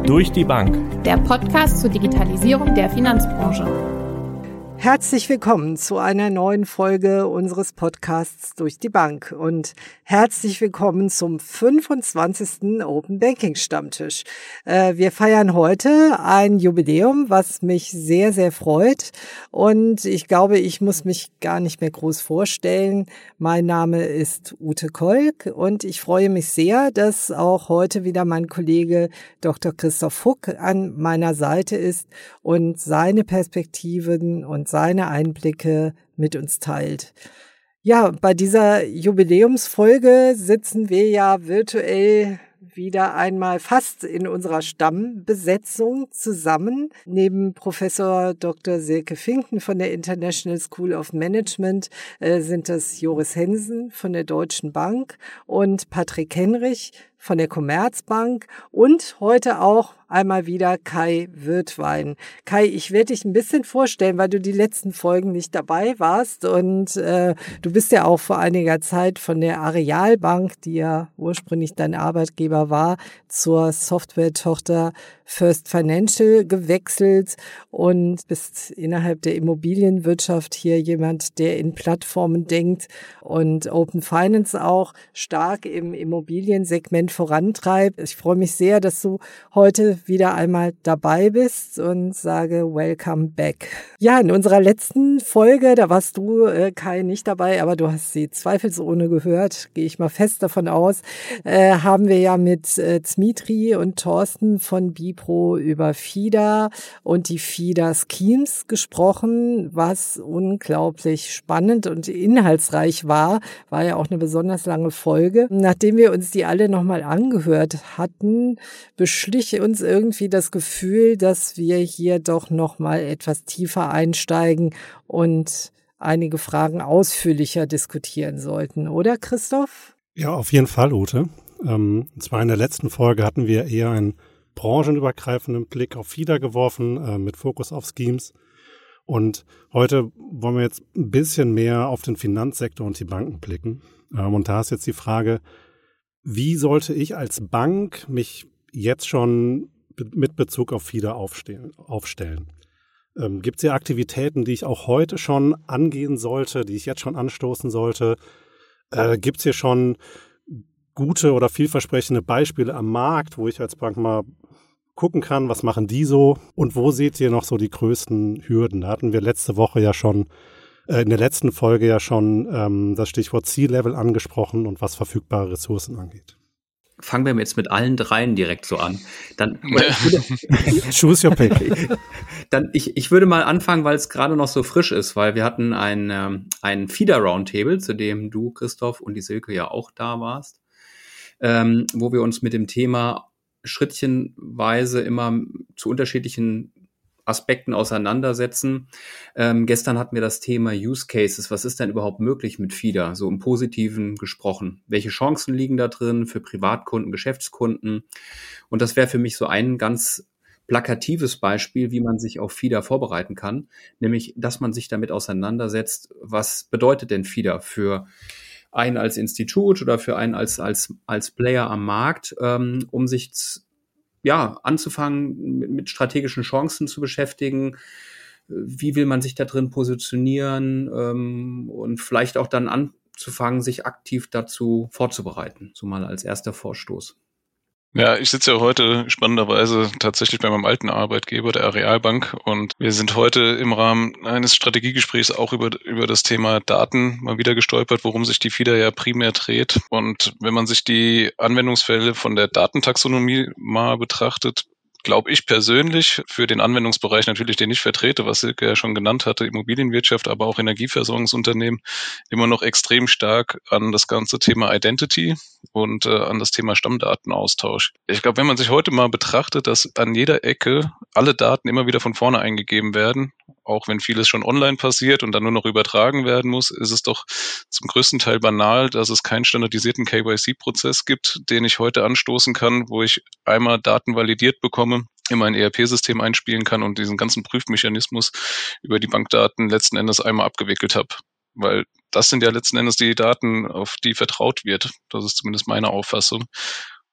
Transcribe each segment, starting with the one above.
Durch die Bank. Der Podcast zur Digitalisierung der Finanzbranche. Herzlich willkommen zu einer neuen Folge unseres Podcasts Durch die Bank und herzlich willkommen zum 25. Open Banking Stammtisch. Wir feiern heute ein Jubiläum, was mich sehr, sehr freut und ich glaube, ich muss mich gar nicht mehr groß vorstellen. Mein Name ist Ute Kolk und ich freue mich sehr, dass auch heute wieder mein Kollege Dr. Christoph Huck an meiner Seite ist und seine Perspektiven und seine Einblicke mit uns teilt. Ja, bei dieser Jubiläumsfolge sitzen wir ja virtuell wieder einmal fast in unserer Stammbesetzung zusammen. Neben Professor Dr. Silke Finken von der International School of Management sind das Joris Hensen von der Deutschen Bank und Patrick Henrich von der Commerzbank und heute auch einmal wieder Kai Wirtwein. Kai, ich werde dich ein bisschen vorstellen, weil du die letzten Folgen nicht dabei warst und du bist ja auch vor einiger Zeit von der Arealbank, die ja ursprünglich dein Arbeitgeber war, zur Software-Tochter First Financial gewechselt und bist innerhalb der Immobilienwirtschaft hier jemand, der in Plattformen denkt und Open Finance auch stark im Immobiliensegment vorantreibt. Ich freue mich sehr, dass du heute wieder einmal dabei bist und sage Welcome back. Ja, in unserer letzten Folge, da warst du, Kai, nicht dabei, aber du hast sie zweifelsohne gehört, gehe ich mal fest davon aus, haben wir ja mit Dmitri und Thorsten von Bipro über FIDA und die FIDA Schemes gesprochen, was unglaublich spannend und inhaltsreich war ja auch eine besonders lange Folge. Nachdem wir uns die alle nochmal angehört hatten, beschlich uns irgendwie das Gefühl, dass wir hier doch nochmal etwas tiefer einsteigen und einige Fragen ausführlicher diskutieren sollten, oder Christoph? Ja, auf jeden Fall, Ute. Und zwar in der letzten Folge hatten wir eher einen branchenübergreifenden Blick auf FIDA geworfen, mit Fokus auf Schemes. Und heute wollen wir jetzt ein bisschen mehr auf den Finanzsektor und die Banken blicken. Und da ist jetzt die Frage, wie sollte ich als Bank mich jetzt schon mit Bezug auf FIDA aufstellen? Gibt es hier Aktivitäten, die ich auch heute schon angehen sollte, die ich jetzt schon anstoßen sollte? Gibt es hier schon gute oder vielversprechende Beispiele am Markt, wo ich als Bank mal gucken kann, was machen die so und wo seht ihr noch so die größten Hürden? Da hatten wir letzte Woche ja schon, in der letzten Folge ja schon das Stichwort C-Level angesprochen und was verfügbare Ressourcen angeht. Fangen wir jetzt mit allen dreien direkt so an. Choose your pick. Ich würde mal anfangen, weil es gerade noch so frisch ist, weil wir hatten ein FIDA-Roundtable, zu dem du, Christoph, und die Silke ja auch da warst, wo wir uns mit dem Thema schrittchenweise immer zu unterschiedlichen Aspekten auseinandersetzen. Gestern hatten wir das Thema Use Cases. Was ist denn überhaupt möglich mit FIDA? So im Positiven gesprochen. Welche Chancen liegen da drin für Privatkunden, Geschäftskunden? Und das wäre für mich so ein ganz plakatives Beispiel, wie man sich auf FIDA vorbereiten kann. Nämlich, dass man sich damit auseinandersetzt, was bedeutet denn FIDA für einen als Institut oder für einen als Player am Markt, um sich anzufangen, mit strategischen Chancen zu beschäftigen. Wie will man sich da drin positionieren und vielleicht auch dann anzufangen, sich aktiv dazu vorzubereiten. So mal als erster Vorstoß. Ja, ich sitze ja heute spannenderweise tatsächlich bei meinem alten Arbeitgeber, der Arealbank, und wir sind heute im Rahmen eines Strategiegesprächs auch über das Thema Daten mal wieder gestolpert, worum sich die FIDA ja primär dreht. Und wenn man sich die Anwendungsfälle von der Datentaxonomie mal betrachtet, glaube ich persönlich für den Anwendungsbereich natürlich, den ich vertrete, was Silke ja schon genannt hatte, Immobilienwirtschaft, aber auch Energieversorgungsunternehmen, immer noch extrem stark an das ganze Thema Identity und an das Thema Stammdatenaustausch. Ich glaube, wenn man sich heute mal betrachtet, dass an jeder Ecke alle Daten immer wieder von vorne eingegeben werden, auch wenn vieles schon online passiert und dann nur noch übertragen werden muss, ist es doch zum größten Teil banal, dass es keinen standardisierten KYC-Prozess gibt, den ich heute anstoßen kann, wo ich einmal Daten validiert bekomme, in mein ERP-System einspielen kann und diesen ganzen Prüfmechanismus über die Bankdaten letzten Endes einmal abgewickelt habe. Weil das sind ja letzten Endes die Daten, auf die vertraut wird. Das ist zumindest meine Auffassung.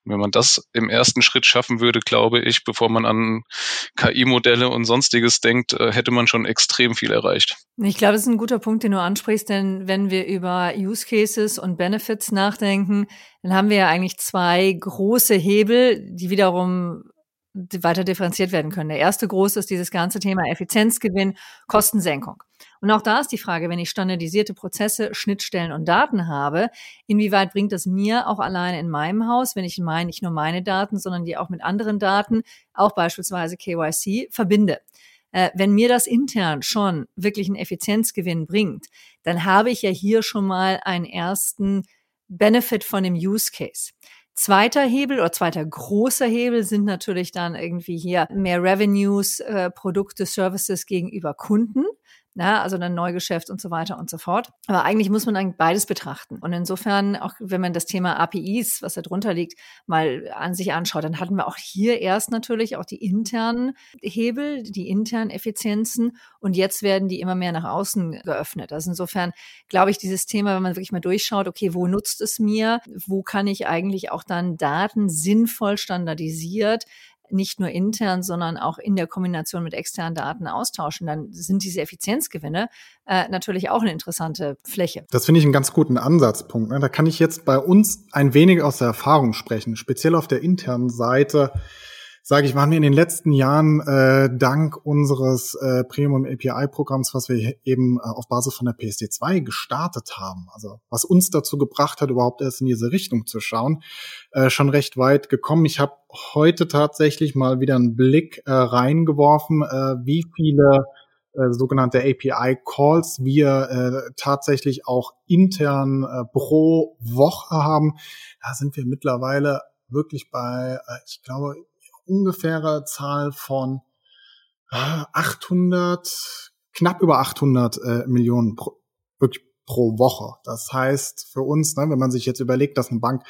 Wenn man das im ersten Schritt schaffen würde, glaube ich, bevor man an KI-Modelle und Sonstiges denkt, hätte man schon extrem viel erreicht. Ich glaube, das ist ein guter Punkt, den du ansprichst, denn wenn wir über Use Cases und Benefits nachdenken, dann haben wir ja eigentlich zwei große Hebel, die wiederum weiter differenziert werden können. Der erste große ist dieses ganze Thema Effizienzgewinn, Kostensenkung. Und auch da ist die Frage, wenn ich standardisierte Prozesse, Schnittstellen und Daten habe, inwieweit bringt es mir auch alleine in meinem Haus, wenn ich nicht nur meine Daten, sondern die auch mit anderen Daten, auch beispielsweise KYC, verbinde. Wenn mir das intern schon wirklich einen Effizienzgewinn bringt, dann habe ich ja hier schon mal einen ersten Benefit von dem Use Case. Zweiter Hebel oder zweiter großer Hebel sind natürlich dann irgendwie hier mehr Revenues, Produkte, Services gegenüber Kunden. Ja, also dann Neugeschäft und so weiter und so fort. Aber eigentlich muss man dann beides betrachten. Und insofern, auch wenn man das Thema APIs, was da drunter liegt, mal an sich anschaut, dann hatten wir auch hier erst natürlich auch die internen Hebel, die internen Effizienzen. Und jetzt werden die immer mehr nach außen geöffnet. Also insofern glaube ich, dieses Thema, wenn man wirklich mal durchschaut, okay, wo nutzt es mir? Wo kann ich eigentlich auch dann Daten sinnvoll standardisiert nicht nur intern, sondern auch in der Kombination mit externen Daten austauschen, dann sind diese Effizienzgewinne natürlich auch eine interessante Fläche. Das finde ich einen ganz guten Ansatzpunkt. Da kann ich jetzt bei uns ein wenig aus der Erfahrung sprechen. Speziell auf der internen Seite, sage ich, waren wir in den letzten Jahren dank unseres Premium API-Programms, was wir eben auf Basis von der PSD2 gestartet haben, also was uns dazu gebracht hat, überhaupt erst in diese Richtung zu schauen, schon recht weit gekommen. Ich habe heute tatsächlich mal wieder einen Blick reingeworfen, wie viele sogenannte API-Calls wir tatsächlich auch intern pro Woche haben. Da sind wir mittlerweile wirklich bei, ich glaube, ungefähre Zahl von 800, knapp über 800 Millionen wirklich pro Woche. Das heißt für uns, wenn man sich jetzt überlegt, dass eine Bank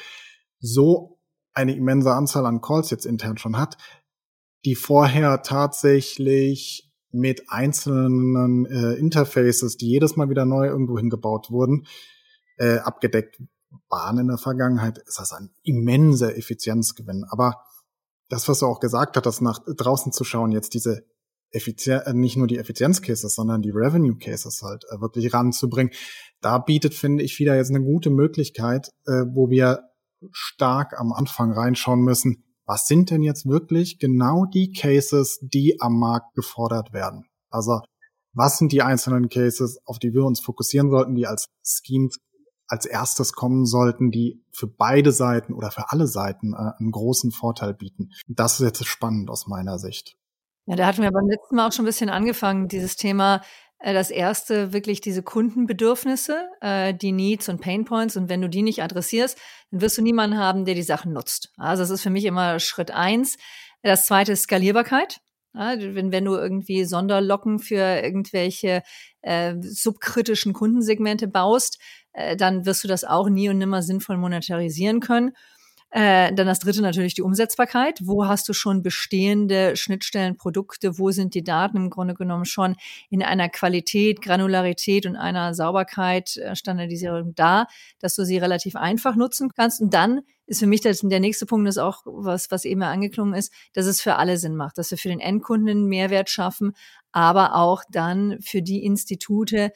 so eine immense Anzahl an Calls jetzt intern schon hat, die vorher tatsächlich mit einzelnen Interfaces, die jedes Mal wieder neu irgendwo hingebaut wurden, abgedeckt waren in der Vergangenheit, ist das ein immenser Effizienzgewinn. Aber das, was du auch gesagt hast, das nach draußen zu schauen, jetzt diese nicht nur die Effizienzcases, sondern die Revenue Cases halt wirklich ranzubringen, da bietet, finde ich, wieder jetzt eine gute Möglichkeit, wo wir stark am Anfang reinschauen müssen, was sind denn jetzt wirklich genau die Cases, die am Markt gefordert werden? Also was sind die einzelnen Cases, auf die wir uns fokussieren sollten, die als Schemes als erstes kommen sollten, die für beide Seiten oder für alle Seiten einen großen Vorteil bieten. Das ist jetzt spannend aus meiner Sicht. Ja, da hatten wir beim letzten Mal auch schon ein bisschen angefangen, dieses Thema, das erste wirklich diese Kundenbedürfnisse, die Needs und Painpoints. Und wenn du die nicht adressierst, dann wirst du niemanden haben, der die Sachen nutzt. Also das ist für mich immer Schritt 1. Das zweite ist Skalierbarkeit. Ja, wenn du irgendwie Sonderlocken für irgendwelche subkritischen Kundensegmente baust, dann wirst du das auch nie und nimmer sinnvoll monetarisieren können. Dann das dritte natürlich die Umsetzbarkeit. Wo hast du schon bestehende Schnittstellen, Produkte? Wo sind die Daten im Grunde genommen schon in einer Qualität, Granularität und einer Sauberkeit, Standardisierung da, dass du sie relativ einfach nutzen kannst? Und dann ist für mich der nächste Punkt ist auch was eben angeklungen ist, dass es für alle Sinn macht, dass wir für den Endkunden einen Mehrwert schaffen, aber auch dann für die Institute,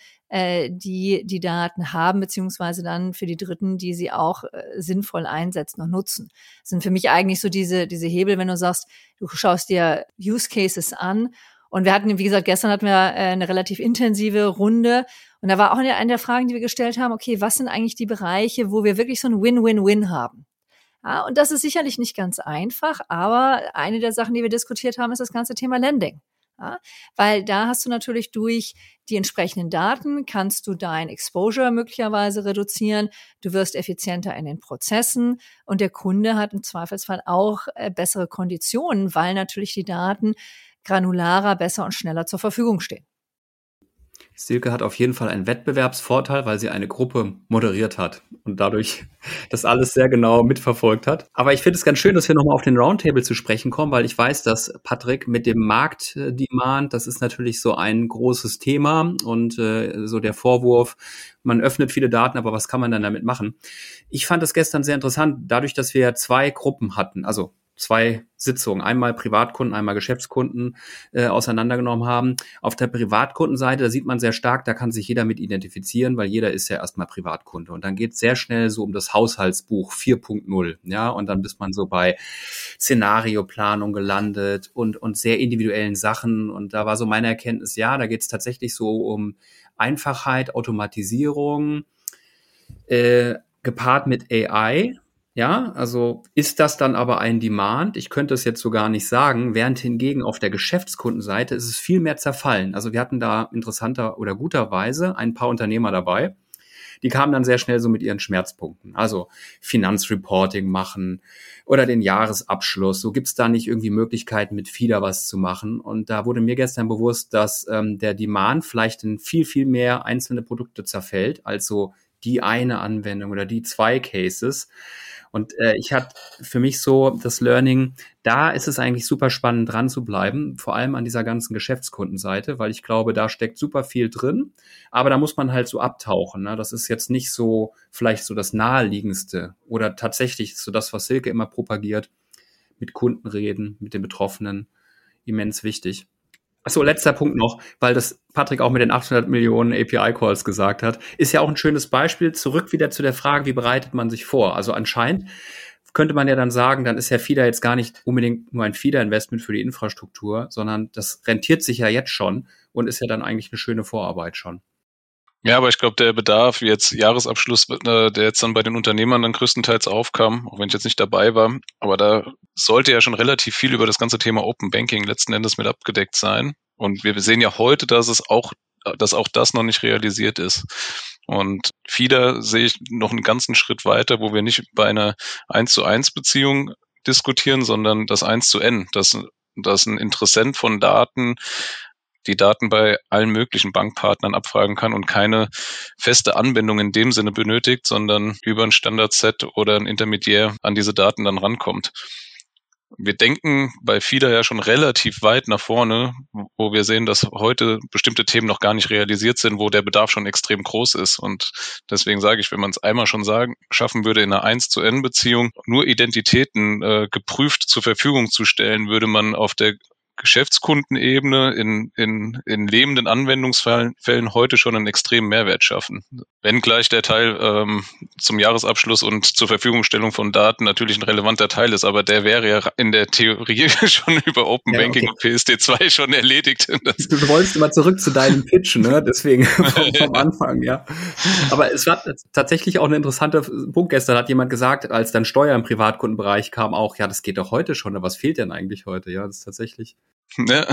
die Daten haben, beziehungsweise dann für die Dritten, die sie auch sinnvoll einsetzen und nutzen. Das sind für mich eigentlich so diese Hebel, wenn du sagst, du schaust dir Use Cases an. Und wir hatten, wie gesagt, gestern hatten wir eine relativ intensive Runde. Und da war auch eine der Fragen, die wir gestellt haben, okay, was sind eigentlich die Bereiche, wo wir wirklich so ein Win-Win-Win haben? Ja, und das ist sicherlich nicht ganz einfach, aber eine der Sachen, die wir diskutiert haben, ist das ganze Thema Lending. Ja, weil da hast du natürlich durch die entsprechenden Daten, kannst du dein Exposure möglicherweise reduzieren, du wirst effizienter in den Prozessen und der Kunde hat im Zweifelsfall auch bessere Konditionen, weil natürlich die Daten granularer, besser und schneller zur Verfügung stehen. Silke hat auf jeden Fall einen Wettbewerbsvorteil, weil sie eine Gruppe moderiert hat und dadurch das alles sehr genau mitverfolgt hat. Aber ich finde es ganz schön, dass wir nochmal auf den Roundtable zu sprechen kommen, weil ich weiß, dass Patrick mit dem Marktdemand, das ist natürlich so ein großes Thema und so der Vorwurf, man öffnet viele Daten, aber was kann man dann damit machen? Ich fand es gestern sehr interessant, dadurch, dass wir 2 Gruppen hatten, also 2 Sitzungen, einmal Privatkunden, einmal Geschäftskunden auseinandergenommen haben. Auf der Privatkundenseite, da sieht man sehr stark, da kann sich jeder mit identifizieren, weil jeder ist ja erstmal Privatkunde. Und dann geht es sehr schnell so um das Haushaltsbuch 4.0, ja, und dann ist man so bei Szenarioplanung gelandet und sehr individuellen Sachen. Und da war so meine Erkenntnis, ja, da geht es tatsächlich so um Einfachheit, Automatisierung, gepaart mit AI. Ja, also ist das dann aber ein Demand? Ich könnte es jetzt so gar nicht sagen, während hingegen auf der Geschäftskundenseite ist es viel mehr zerfallen. Also wir hatten da interessanter oder guterweise ein paar Unternehmer dabei, die kamen dann sehr schnell so mit ihren Schmerzpunkten. Also Finanzreporting machen oder den Jahresabschluss. So gibt's da nicht irgendwie Möglichkeiten, mit FIDA was zu machen. Und da wurde mir gestern bewusst, dass der Demand vielleicht in viel, viel mehr einzelne Produkte zerfällt, als so die eine Anwendung oder die 2 Cases. Und ich hatte für mich so das Learning, da ist es eigentlich super spannend dran zu bleiben, vor allem an dieser ganzen Geschäftskundenseite, weil ich glaube, da steckt super viel drin, aber da muss man halt so abtauchen. Ne? Das ist jetzt nicht so vielleicht so das Naheliegendste oder tatsächlich so das, was Silke immer propagiert, mit Kunden reden, mit den Betroffenen, immens wichtig. Achso, letzter Punkt noch, weil das Patrick auch mit den 800 Millionen API-Calls gesagt hat, ist ja auch ein schönes Beispiel. Zurück wieder zu der Frage, wie bereitet man sich vor? Also anscheinend könnte man ja dann sagen, dann ist ja FIDA jetzt gar nicht unbedingt nur ein FIDA-Investment für die Infrastruktur, sondern das rentiert sich ja jetzt schon und ist ja dann eigentlich eine schöne Vorarbeit schon. Ja, aber ich glaube, der Bedarf jetzt Jahresabschluss, der jetzt dann bei den Unternehmern dann größtenteils aufkam, auch wenn ich jetzt nicht dabei war, aber da sollte ja schon relativ viel über das ganze Thema Open Banking letzten Endes mit abgedeckt sein. Und wir sehen ja heute, dass auch das noch nicht realisiert ist. Und FIDA sehe ich noch einen ganzen Schritt weiter, wo wir nicht bei einer 1:1 Beziehung diskutieren, sondern das 1:N, dass ein Interessent von Daten die Daten bei allen möglichen Bankpartnern abfragen kann und keine feste Anbindung in dem Sinne benötigt, sondern über ein Standardset oder ein Intermediär an diese Daten dann rankommt. Wir denken bei FIDA ja schon relativ weit nach vorne, wo wir sehen, dass heute bestimmte Themen noch gar nicht realisiert sind, wo der Bedarf schon extrem groß ist. Und deswegen sage ich, wenn man es einmal schon schaffen würde, in einer 1:N-Beziehung nur Identitäten geprüft zur Verfügung zu stellen, würde man auf der Geschäftskundenebene in lebenden Anwendungsfällen heute schon einen extremen Mehrwert schaffen. Wenngleich der Teil zum Jahresabschluss und zur Verfügungstellung von Daten natürlich ein relevanter Teil ist, aber der wäre ja in der Theorie schon über Open Banking und PSD2 schon erledigt. Du wolltest immer zurück zu deinem Pitch, ne? Deswegen vom Anfang, ja. Aber es war tatsächlich auch ein interessanter Punkt. Gestern hat jemand gesagt, als dann Steuer im Privatkundenbereich kam, auch, ja, das geht doch heute schon, aber was fehlt denn eigentlich heute? Ja, das ist tatsächlich. Ja.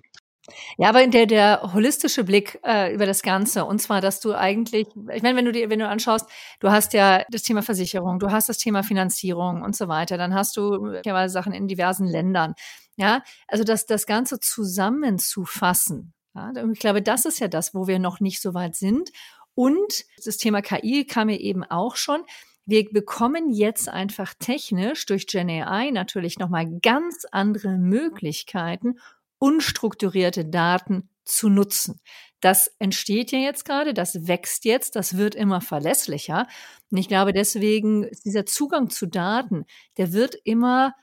Ja, aber der holistische Blick über das Ganze, und zwar, dass du eigentlich, ich meine, wenn du anschaust, du hast ja das Thema Versicherung, du hast das Thema Finanzierung und so weiter, dann hast du ja Sachen in diversen Ländern, ja, also das Ganze zusammenzufassen, ja, ich glaube, das ist ja das, wo wir noch nicht so weit sind, und das Thema KI kam ja eben auch schon. Wir bekommen jetzt einfach technisch durch GenAI natürlich nochmal ganz andere Möglichkeiten, unstrukturierte Daten zu nutzen. Das entsteht ja jetzt gerade, das wächst jetzt, das wird immer verlässlicher. Und ich glaube, deswegen ist dieser Zugang zu Daten, der wird immer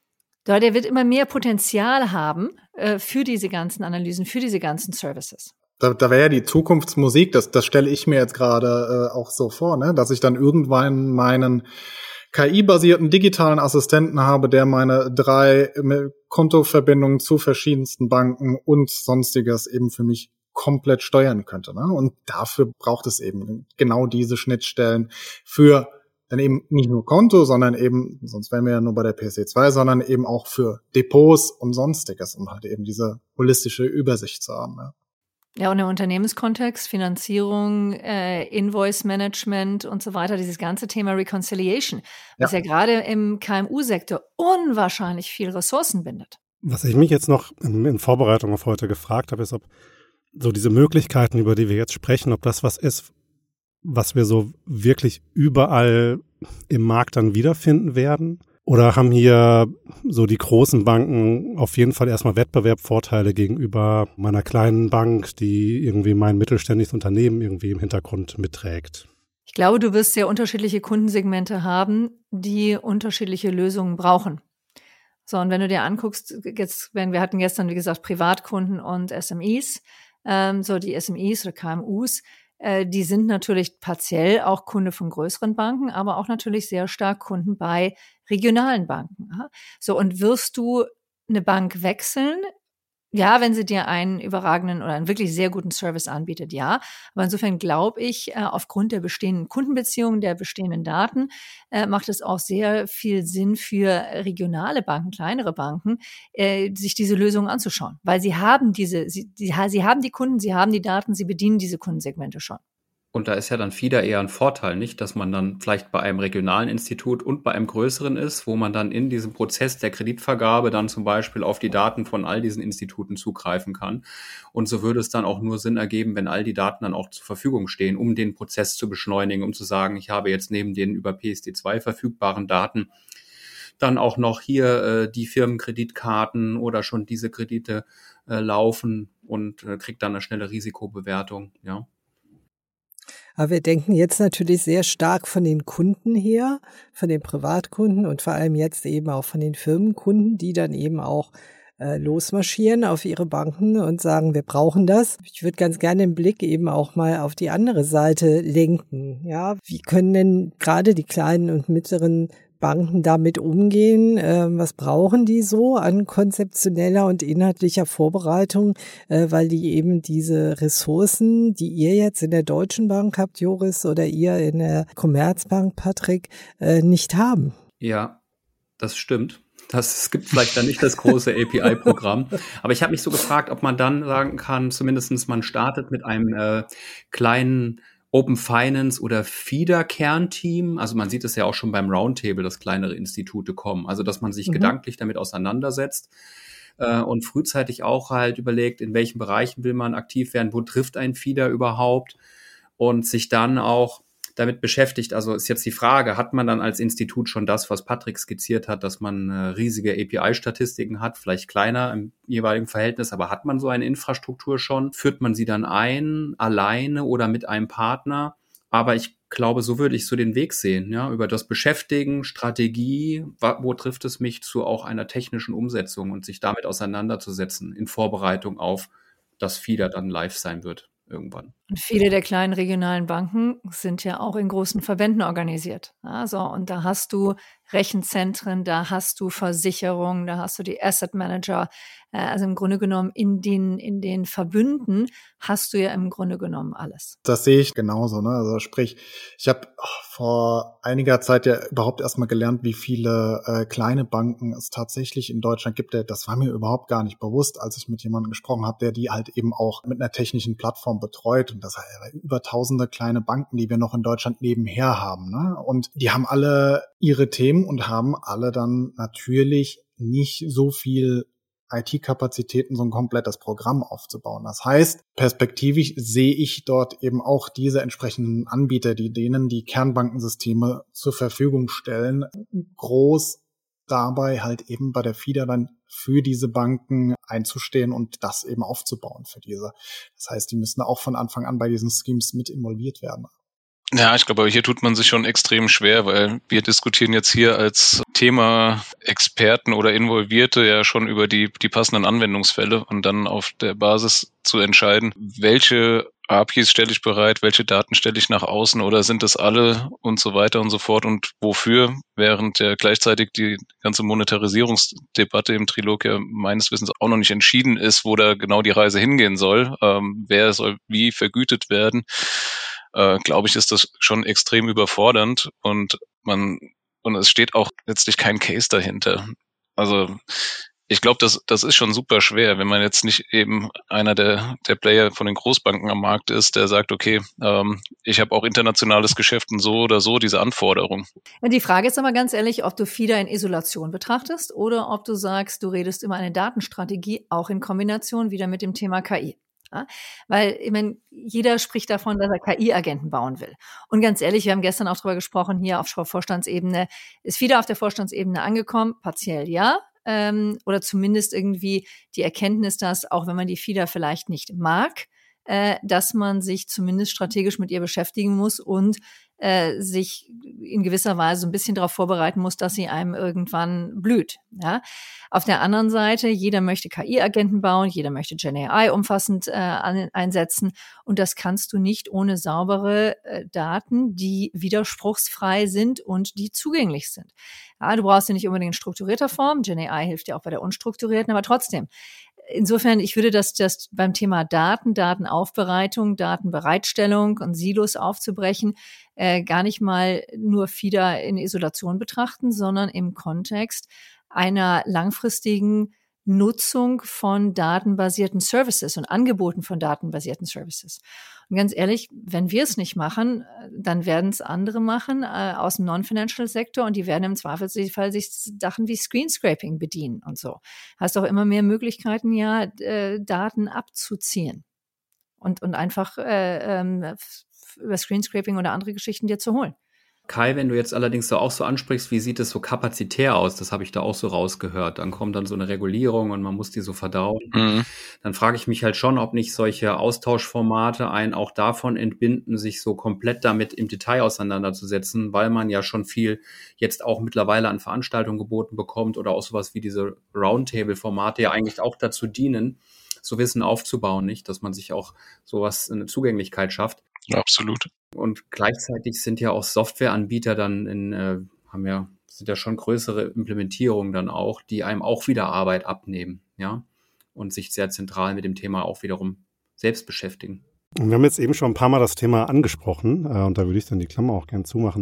mehr Potenzial haben für diese ganzen Analysen, für diese ganzen Services. Da wäre ja die Zukunftsmusik, das stelle ich mir jetzt gerade auch so vor, ne, dass ich dann irgendwann meinen KI-basierten digitalen Assistenten habe, der meine 3 Kontoverbindungen zu verschiedensten Banken und Sonstiges eben für mich komplett steuern könnte. Ne? Und dafür braucht es eben genau diese Schnittstellen für dann eben nicht nur Konto, sondern eben, sonst wären wir ja nur bei der PSD2, sondern eben auch für Depots und Sonstiges, um halt eben diese holistische Übersicht zu haben. Ja. Ja, und im Unternehmenskontext, Finanzierung, Invoice-Management und so weiter, dieses ganze Thema Reconciliation, was ja gerade im KMU-Sektor unwahrscheinlich viel Ressourcen bindet. Was ich mich jetzt noch in Vorbereitung auf heute gefragt habe, ist, ob so diese Möglichkeiten, über die wir jetzt sprechen, ob das was ist, was wir so wirklich überall im Markt dann wiederfinden werden? Oder haben hier so die großen Banken auf jeden Fall erstmal Wettbewerbsvorteile gegenüber meiner kleinen Bank, die irgendwie mein mittelständisches Unternehmen irgendwie im Hintergrund mitträgt? Ich glaube, du wirst sehr unterschiedliche Kundensegmente haben, die unterschiedliche Lösungen brauchen. So, und wenn du dir anguckst, wir hatten gestern, wie gesagt, Privatkunden und SMEs, so die SMEs oder KMUs, die sind natürlich partiell auch Kunde von größeren Banken, aber auch natürlich sehr stark Kunden bei regionalen Banken. So, und wirst du eine Bank wechseln? Ja, wenn sie dir einen überragenden oder einen wirklich sehr guten Service anbietet, ja. Aber insofern glaube ich, aufgrund der bestehenden Kundenbeziehungen, der bestehenden Daten, macht es auch sehr viel Sinn für regionale Banken, kleinere Banken, sich diese Lösungen anzuschauen. Weil sie haben sie haben die Kunden, sie haben die Daten, sie bedienen diese Kundensegmente schon. Und da ist ja dann FIDA eher ein Vorteil, nicht, dass man dann vielleicht bei einem regionalen Institut und bei einem größeren ist, wo man dann in diesem Prozess der Kreditvergabe dann zum Beispiel auf die Daten von all diesen Instituten zugreifen kann. Und so würde es dann auch nur Sinn ergeben, wenn all die Daten dann auch zur Verfügung stehen, um den Prozess zu beschleunigen, um zu sagen, ich habe jetzt neben den über PSD2 verfügbaren Daten dann auch noch hier die Firmenkreditkarten oder schon diese Kredite laufen und kriegt dann eine schnelle Risikobewertung, ja. Aber wir denken jetzt natürlich sehr stark von den Kunden her, von den Privatkunden und vor allem jetzt eben auch von den Firmenkunden, die dann eben auch losmarschieren auf ihre Banken und sagen, wir brauchen das. Ich würde ganz gerne den Blick eben auch mal auf die andere Seite lenken. Ja, wie können denn gerade die kleinen und mittleren Banken damit umgehen? Was brauchen die so an konzeptioneller und inhaltlicher Vorbereitung, weil die eben diese Ressourcen, die ihr jetzt in der Deutschen Bank habt, Joris, oder ihr in der Commerzbank, Patrick, nicht haben? Ja, das stimmt. Es gibt vielleicht dann nicht das große API-Programm. Aber ich habe mich so gefragt, ob man dann sagen kann, zumindestens man startet mit einem kleinen Open Finance oder FIDA-Kernteam. Also man sieht es ja auch schon beim Roundtable, dass kleinere Institute kommen. Also dass man sich gedanklich damit auseinandersetzt und frühzeitig auch halt überlegt, in welchen Bereichen will man aktiv werden, wo trifft ein FIDA überhaupt und sich dann auch damit beschäftigt. Also ist jetzt die Frage, hat man dann als Institut schon das, was Patrick skizziert hat, dass man riesige API-Statistiken hat, vielleicht kleiner im jeweiligen Verhältnis, aber hat man so eine Infrastruktur schon? Führt man sie dann ein, alleine oder mit einem Partner? Aber ich glaube, so würde ich so den Weg sehen, ja, über das Beschäftigen, Strategie, wo trifft es mich zu auch einer technischen Umsetzung und sich damit auseinanderzusetzen in Vorbereitung auf das FIDA dann live sein wird irgendwann. Und viele der kleinen regionalen Banken sind ja auch in großen Verbänden organisiert. Also, und da hast du Rechenzentren, da hast du Versicherungen, da hast du die Asset Manager. Also im Grunde genommen in den Verbünden hast du ja im Grunde genommen alles. Das sehe ich genauso, ne? Also sprich, ich habe vor einiger Zeit ja überhaupt erstmal gelernt, wie viele kleine Banken es tatsächlich in Deutschland gibt. Das war mir überhaupt gar nicht bewusst, als ich mit jemandem gesprochen habe, der die halt eben auch mit einer technischen Plattform betreut. Und das sind über tausende kleine Banken, die wir noch in Deutschland nebenher haben, ne? Und die haben alle ihre Themen und haben alle dann natürlich nicht so viel IT-Kapazitäten, so ein komplettes Programm aufzubauen. Das heißt, perspektivisch sehe ich dort eben auch diese entsprechenden Anbieter, die denen die Kernbankensysteme zur Verfügung stellen, groß dabei halt eben bei der FIDA dann für diese Banken einzustehen und das eben aufzubauen für diese. Das heißt, die müssen auch von Anfang an bei diesen Schemes mit involviert werden. Ja, ich glaube, hier tut man sich schon extrem schwer, weil wir diskutieren jetzt hier als Thema-Experten oder Involvierte ja schon über die passenden Anwendungsfälle und dann auf der Basis zu entscheiden, welche APIs stelle ich bereit, welche Daten stelle ich nach außen oder sind das alle und so weiter und so fort und wofür, während ja gleichzeitig die ganze Monetarisierungsdebatte im Trilog ja meines Wissens auch noch nicht entschieden ist, wo da genau die Reise hingehen soll, wer soll wie vergütet werden. Glaube ich, ist das schon extrem überfordernd und es steht auch letztlich kein Case dahinter. Also ich glaube, das ist schon super schwer, wenn man jetzt nicht eben einer der Player von den Großbanken am Markt ist, der sagt, okay, ich habe auch internationales Geschäft und so oder so diese Anforderung. Die Frage ist aber ganz ehrlich, ob du FIDA in Isolation betrachtest oder ob du sagst, du redest über eine Datenstrategie auch in Kombination wieder mit dem Thema KI. Ja? Weil, ich meine, jeder spricht davon, dass er KI-Agenten bauen will. Und ganz ehrlich, wir haben gestern auch drüber gesprochen, hier auf Vorstandsebene, ist wieder auf der Vorstandsebene angekommen, partiell ja, oder zumindest irgendwie die Erkenntnis, dass auch wenn man die FIDA vielleicht nicht mag, dass man sich zumindest strategisch mit ihr beschäftigen muss und sich in gewisser Weise ein bisschen darauf vorbereiten muss, dass sie einem irgendwann blüht. Ja? Auf der anderen Seite, jeder möchte KI-Agenten bauen, jeder möchte Gen AI umfassend einsetzen und das kannst du nicht ohne saubere Daten, die widerspruchsfrei sind und die zugänglich sind. Ja, du brauchst sie nicht unbedingt in strukturierter Form, Gen AI hilft dir auch bei der unstrukturierten, aber trotzdem. Insofern, ich würde das beim Thema Daten, Datenaufbereitung, Datenbereitstellung und Silos aufzubrechen, gar nicht mal nur FIDA in Isolation betrachten, sondern im Kontext einer langfristigen Nutzung von datenbasierten Services und Angeboten von datenbasierten Services. Und ganz ehrlich, wenn wir es nicht machen, dann werden es andere machen aus dem Non-Financial-Sektor und die werden im Zweifelsfall sich Sachen wie Screenscraping bedienen und so. Hast auch immer mehr Möglichkeiten, ja, Daten abzuziehen und einfach über Screenscraping oder andere Geschichten dir zu holen. Kai, wenn du jetzt allerdings so auch so ansprichst, wie sieht es so kapazitär aus? Das habe ich da auch so rausgehört. Dann kommt dann so eine Regulierung und man muss die so verdauen. Mhm. Dann frage ich mich halt schon, ob nicht solche Austauschformate einen auch davon entbinden, sich so komplett damit im Detail auseinanderzusetzen, weil man ja schon viel jetzt auch mittlerweile an Veranstaltungen geboten bekommt oder auch sowas wie diese Roundtable-Formate ja eigentlich auch dazu dienen, so Wissen aufzubauen, nicht? Dass man sich auch sowas, eine Zugänglichkeit schafft. Absolut. Und gleichzeitig sind ja auch Softwareanbieter dann sind ja schon größere Implementierungen dann auch, die einem auch wieder Arbeit abnehmen, ja, und sich sehr zentral mit dem Thema auch wiederum selbst beschäftigen. Wir haben jetzt eben schon ein paar Mal das Thema angesprochen und da würde ich dann die Klammer auch gern zumachen.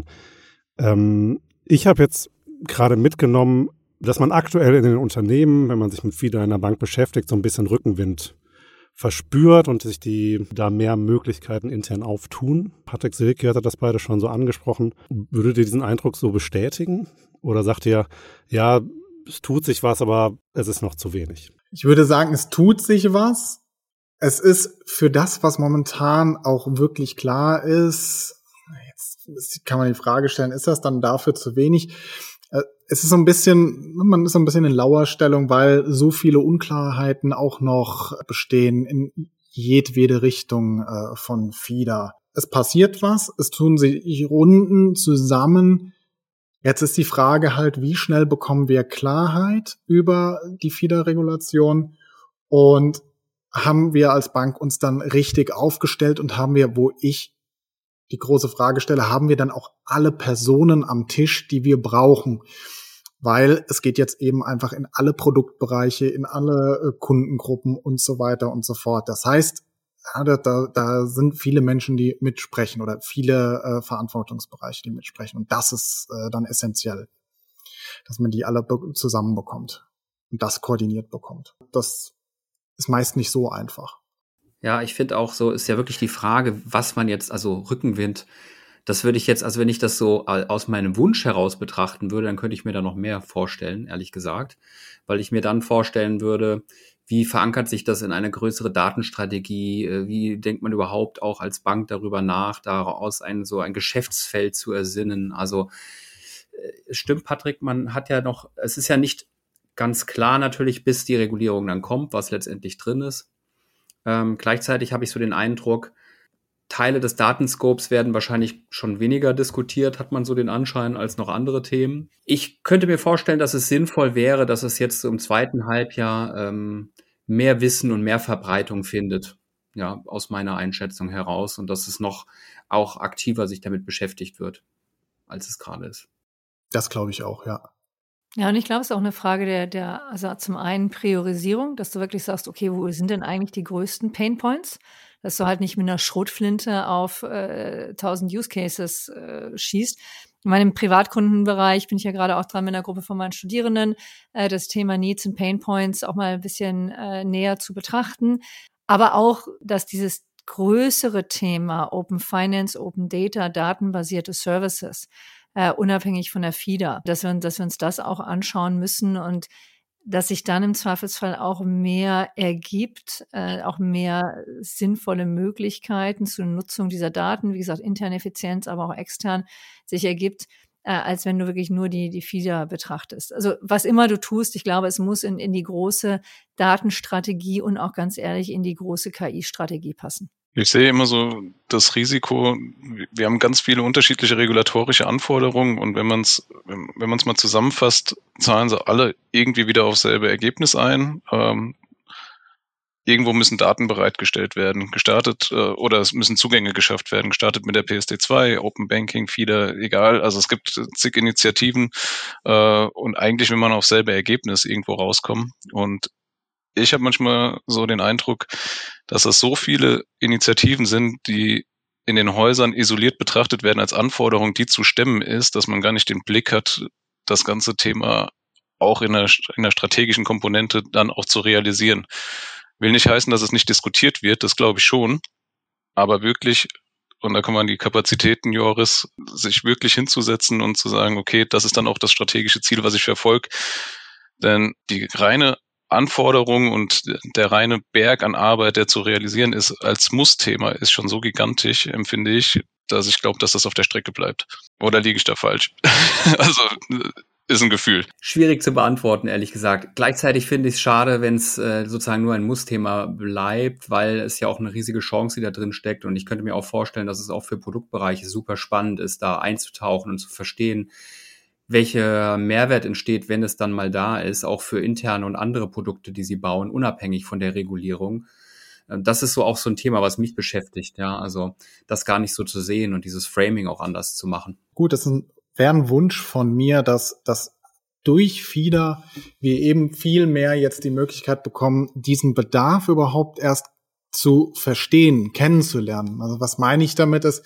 Ich habe jetzt gerade mitgenommen, dass man aktuell in den Unternehmen, wenn man sich mit FIDA in der Bank beschäftigt, so ein bisschen Rückenwind verspürt und sich da mehr Möglichkeiten intern auftun. Patrick Silke hatte das beide schon so angesprochen. Würdet ihr diesen Eindruck so bestätigen? Oder sagt ihr, ja, es tut sich was, aber es ist noch zu wenig? Ich würde sagen, es tut sich was. Es ist für das, was momentan auch wirklich klar ist, jetzt kann man die Frage stellen, ist das dann dafür zu wenig? Es ist man ist so ein bisschen in Lauerstellung, weil so viele Unklarheiten auch noch bestehen in jedwede Richtung von FIDA. Es passiert was, es tun sich Runden zusammen. Jetzt ist die Frage halt, wie schnell bekommen wir Klarheit über die FIDA-Regulation und haben wir als Bank uns dann richtig aufgestellt und haben wir, wo ich die große Frage stelle, haben wir dann auch alle Personen am Tisch, die wir brauchen? Weil es geht jetzt eben einfach in alle Produktbereiche, in alle Kundengruppen und so weiter und so fort. Das heißt, ja, da sind viele Menschen, die mitsprechen oder viele Verantwortungsbereiche, die mitsprechen. Und das ist dann essentiell, dass man die alle zusammenbekommt und das koordiniert bekommt. Das ist meist nicht so einfach. Ja, ich finde auch so, ist ja wirklich die Frage, was man jetzt, also Rückenwind, das würde ich jetzt, also wenn ich das so aus meinem Wunsch heraus betrachten würde, dann könnte ich mir da noch mehr vorstellen, ehrlich gesagt, weil ich mir dann vorstellen würde, wie verankert sich das in eine größere Datenstrategie, wie denkt man überhaupt auch als Bank darüber nach, daraus so ein Geschäftsfeld zu ersinnen. Also stimmt, Patrick, man hat ja noch, es ist ja nicht ganz klar natürlich, bis die Regulierung dann kommt, was letztendlich drin ist. Gleichzeitig habe ich so den Eindruck, Teile des Datenscopes werden wahrscheinlich schon weniger diskutiert, hat man so den Anschein, als noch andere Themen. Ich könnte mir vorstellen, dass es sinnvoll wäre, dass es jetzt so im zweiten Halbjahr mehr Wissen und mehr Verbreitung findet, ja, aus meiner Einschätzung heraus, und dass es noch auch aktiver sich damit beschäftigt wird, als es gerade ist. Das glaube ich auch, ja. Ja, und ich glaube, es ist auch eine Frage also zum einen Priorisierung, dass du wirklich sagst, okay, wo sind denn eigentlich die größten Painpoints? Dass du halt nicht mit einer Schrotflinte auf 1000 Use Cases schießt. In meinem Privatkundenbereich bin ich ja gerade auch dran mit einer Gruppe von meinen Studierenden, das Thema Needs und Painpoints auch mal ein bisschen näher zu betrachten. Aber auch, dass dieses größere Thema Open Finance, Open Data, datenbasierte Services, unabhängig von der FIDA, dass wir uns das auch anschauen müssen und dass sich dann im Zweifelsfall auch mehr ergibt, auch mehr sinnvolle Möglichkeiten zur Nutzung dieser Daten, wie gesagt, interne Effizienz, aber auch extern sich ergibt, als wenn du wirklich nur die Feeder betrachtest. Also was immer du tust, ich glaube, es muss in die große Datenstrategie und auch ganz ehrlich in die große KI-Strategie passen. Ich sehe immer so das Risiko, wir haben ganz viele unterschiedliche regulatorische Anforderungen und wenn man es mal zusammenfasst, zahlen sie alle irgendwie wieder aufs selbe Ergebnis ein. Irgendwo müssen Daten bereitgestellt werden, gestartet oder es müssen Zugänge geschafft werden, gestartet mit der PSD2, Open Banking, Feeder, egal. Also es gibt zig Initiativen und eigentlich will man aufs selbe Ergebnis irgendwo rauskommen. Und ich habe manchmal so den Eindruck, dass es so viele Initiativen sind, die in den Häusern isoliert betrachtet werden als Anforderung, die zu stemmen ist, dass man gar nicht den Blick hat, das ganze Thema auch in der strategischen Komponente dann auch zu realisieren. Will nicht heißen, dass es nicht diskutiert wird, das glaube ich schon, aber wirklich, und da kann man die Kapazitäten, Joris, sich wirklich hinzusetzen und zu sagen, okay, das ist dann auch das strategische Ziel, was ich verfolge, denn die reine Anforderung und der reine Berg an Arbeit, der zu realisieren ist, als Muss-Thema, ist schon so gigantisch, empfinde ich, dass ich glaube, dass das auf der Strecke bleibt. Oder liege ich da falsch? Also ist ein Gefühl. Schwierig zu beantworten, ehrlich gesagt. Gleichzeitig finde ich es schade, wenn es sozusagen nur ein Muss-Thema bleibt, weil es ja auch eine riesige Chance, die da drin steckt. Und ich könnte mir auch vorstellen, dass es auch für Produktbereiche super spannend ist, da einzutauchen und zu verstehen, welcher Mehrwert entsteht, wenn es dann mal da ist, auch für interne und andere Produkte, die sie bauen, unabhängig von der Regulierung. Das ist so auch so ein Thema, was mich beschäftigt, ja, also das gar nicht so zu sehen und dieses Framing auch anders zu machen. Gut, das wäre ein Wunsch von mir, dass durch Feeder wir eben viel mehr jetzt die Möglichkeit bekommen, diesen Bedarf überhaupt erst zu verstehen, kennenzulernen. Also was meine ich damit ist,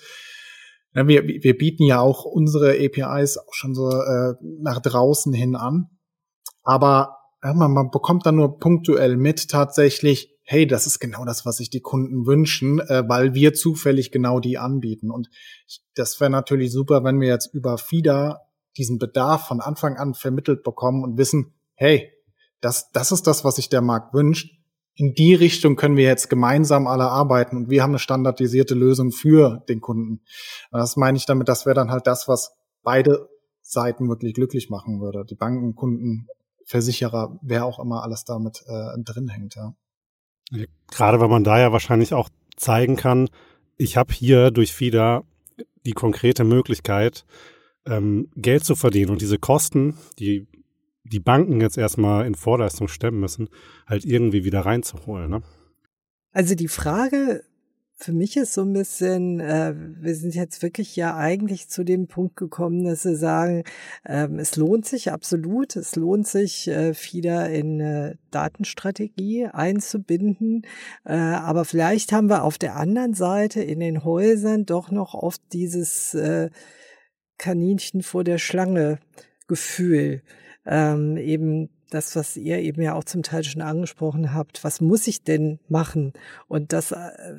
wir bieten ja auch unsere APIs auch schon so nach draußen hin an, aber man bekommt dann nur punktuell mit tatsächlich, hey, das ist genau das, was sich die Kunden wünschen, weil wir zufällig genau die anbieten. Und das wäre natürlich super, wenn wir jetzt über Feeder diesen Bedarf von Anfang an vermittelt bekommen und wissen, hey, das ist das, was sich der Markt wünscht. In die Richtung können wir jetzt gemeinsam alle arbeiten und wir haben eine standardisierte Lösung für den Kunden. Das meine ich damit, das wäre dann halt das, was beide Seiten wirklich glücklich machen würde. Die Banken, Kunden, Versicherer, wer auch immer alles damit drin hängt. Ja. Gerade weil man da ja wahrscheinlich auch zeigen kann, ich habe hier durch Feeder die konkrete Möglichkeit, Geld zu verdienen und diese Kosten, die Banken jetzt erstmal in Vorleistung stemmen müssen, halt irgendwie wieder reinzuholen. Ne? Also die Frage für mich ist so ein bisschen, wir sind jetzt wirklich ja eigentlich zu dem Punkt gekommen, dass wir sagen, es lohnt sich absolut, es lohnt sich, Feeder in Datenstrategie einzubinden, aber vielleicht haben wir auf der anderen Seite in den Häusern doch noch oft dieses Kaninchen vor der Schlange Gefühl. Eben das, was ihr eben ja auch zum Teil schon angesprochen habt, was muss ich denn machen? Und dass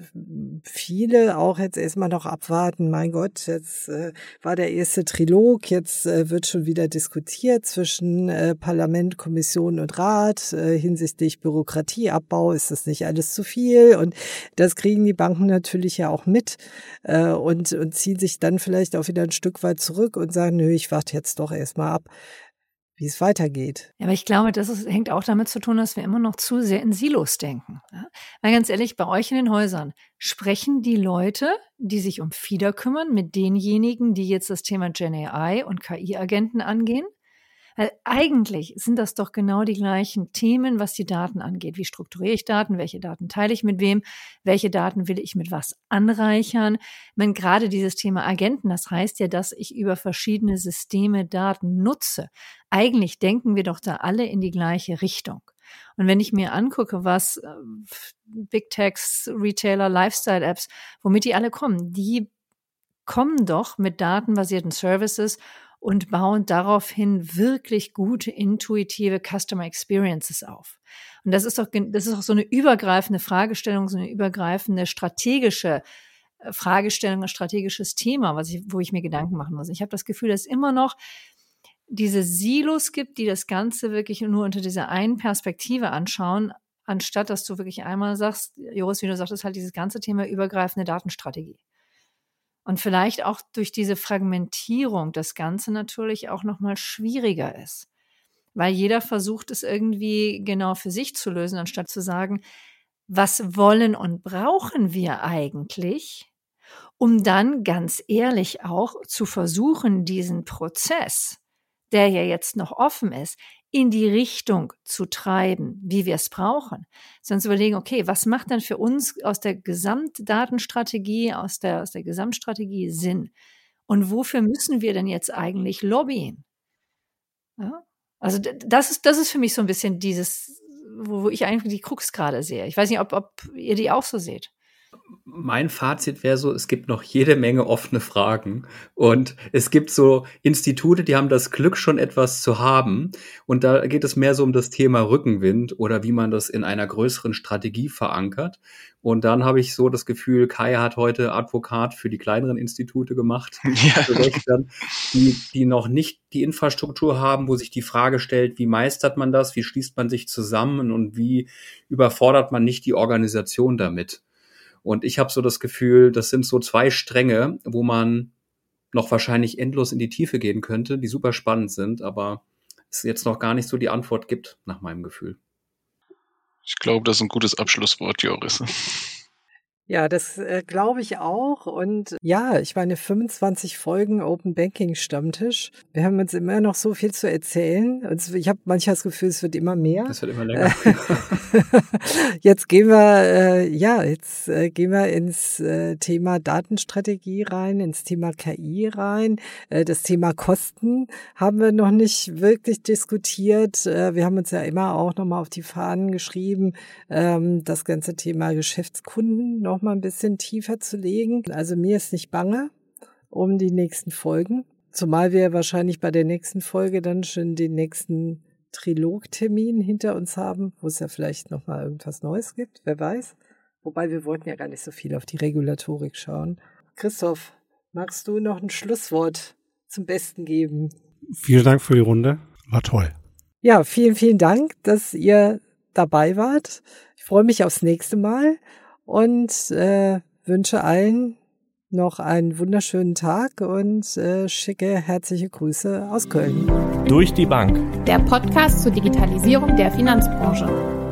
viele auch jetzt erstmal noch abwarten, mein Gott, jetzt war der erste Trilog, jetzt wird schon wieder diskutiert zwischen Parlament, Kommission und Rat hinsichtlich Bürokratieabbau, ist das nicht alles zu viel? Und das kriegen die Banken natürlich ja auch mit und ziehen sich dann vielleicht auch wieder ein Stück weit zurück und sagen, nö, ich warte jetzt doch erstmal ab, wie es weitergeht. Ja, aber ich glaube, hängt auch damit zu tun, dass wir immer noch zu sehr in Silos denken. Ja? Weil ganz ehrlich, bei euch in den Häusern sprechen die Leute, die sich um Feeder kümmern, mit denjenigen, die jetzt das Thema GenAI und KI-Agenten angehen? Weil eigentlich sind das doch genau die gleichen Themen, was die Daten angeht. Wie strukturiere ich Daten? Welche Daten teile ich mit wem? Welche Daten will ich mit was anreichern? Ich meine, gerade dieses Thema Agenten, das heißt ja, dass ich über verschiedene Systeme Daten nutze. Eigentlich denken wir doch da alle in die gleiche Richtung. Und wenn ich mir angucke, was Big Techs, Retailer, Lifestyle-Apps, womit die alle kommen, die kommen doch mit datenbasierten Services und bauen daraufhin wirklich gute, intuitive Customer Experiences auf. Und das ist auch so eine übergreifende Fragestellung, so eine übergreifende strategische Fragestellung, ein strategisches Thema, wo ich mir Gedanken machen muss. Ich habe das Gefühl, dass immer noch diese Silos gibt, die das Ganze wirklich nur unter dieser einen Perspektive anschauen, anstatt dass du wirklich einmal sagst, Joris, wie du sagtest, halt dieses ganze Thema übergreifende Datenstrategie. Und vielleicht auch durch diese Fragmentierung das Ganze natürlich auch nochmal schwieriger ist. Weil jeder versucht, es irgendwie genau für sich zu lösen, anstatt zu sagen, was wollen und brauchen wir eigentlich, um dann ganz ehrlich auch zu versuchen, diesen Prozess, der ja jetzt noch offen ist, in die Richtung zu treiben, wie wir es brauchen. Sonst überlegen, okay, was macht denn für uns aus der Gesamtdatenstrategie, aus der Gesamtstrategie Sinn? Und wofür müssen wir denn jetzt eigentlich lobbyen? Ja? Also das ist für mich so ein bisschen dieses, wo ich eigentlich die Krux gerade sehe. Ich weiß nicht, ob ihr die auch so seht. Mein Fazit wäre so, es gibt noch jede Menge offene Fragen und es gibt so Institute, die haben das Glück, schon etwas zu haben und da geht es mehr so um das Thema Rückenwind oder wie man das in einer größeren Strategie verankert und dann habe ich so das Gefühl, Kai hat heute Advokat für die kleineren Institute gemacht, die noch nicht die Infrastruktur haben, wo sich die Frage stellt, wie meistert man das, wie schließt man sich zusammen und wie überfordert man nicht die Organisation damit. Und ich habe so das Gefühl, das sind so zwei Stränge, wo man noch wahrscheinlich endlos in die Tiefe gehen könnte, die super spannend sind, aber es jetzt noch gar nicht so die Antwort gibt, nach meinem Gefühl. Ich glaube, das ist ein gutes Abschlusswort, Joris. Ja, das glaube ich auch. Und ja, ich meine, 25 Folgen Open Banking Stammtisch. Wir haben uns immer noch so viel zu erzählen. Und ich habe manchmal das Gefühl, es wird immer mehr. Das wird immer länger. Jetzt gehen wir, gehen wir ins Thema Datenstrategie rein, ins Thema KI rein. Das Thema Kosten haben wir noch nicht wirklich diskutiert. Wir haben uns ja immer auch nochmal auf die Fahnen geschrieben, das ganze Thema Geschäftskunden noch mal ein bisschen tiefer zu legen. Also mir ist nicht bange um die nächsten Folgen, zumal wir wahrscheinlich bei der nächsten Folge dann schon den nächsten Trilogtermin hinter uns haben, wo es ja vielleicht noch mal irgendwas Neues gibt, wer weiß. Wobei wir wollten ja gar nicht so viel auf die Regulatorik schauen. Christoph, magst du noch ein Schlusswort zum Besten geben? Vielen Dank für die Runde, war toll. Ja, vielen, vielen Dank, dass ihr dabei wart. Ich freue mich aufs nächste Mal. Und wünsche allen noch einen wunderschönen Tag und schicke herzliche Grüße aus Köln. Durch die Bank. Der Podcast zur Digitalisierung der Finanzbranche.